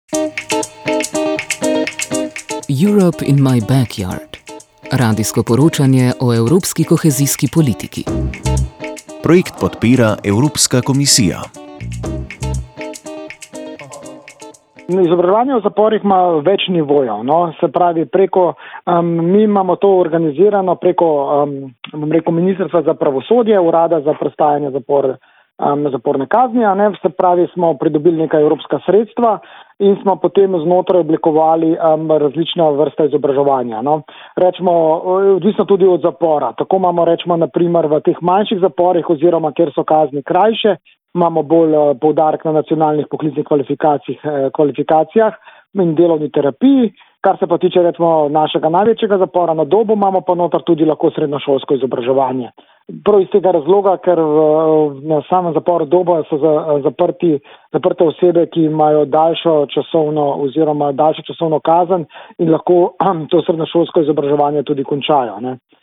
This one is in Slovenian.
Europe in my backyard. Radijsko poročanje o evropski kohezijski politiki. Projekt podpira Evropska komisija. Izobraževanje v zaporih ima več nivojev, se pravi mi imamo to organizirano preko Ministrstva za pravosodje, Urada za prestajanje zaporne kazni, se pravi smo pridobili nekaj evropska sredstva in smo potem znotraj oblikovali različne vrste izobraževanja. Rečemo, odvisno tudi od zapora. Tako imamo, na primer, v teh manjših zaporih oziroma kjer so kazni krajše, imamo bolj poudarek na nacionalnih poklicnih kvalifikacijah in delovni terapiji. Kar se pa tiče našega največjega zapora na Dobu, imamo pa noter tudi lahko srednjošolsko izobraževanje. Prav iz tega razloga, ker na samem zaporu Doba so zaprte osebe, ki imajo daljšo časovno kazen in lahko to srednjošolsko izobraževanje tudi končajo.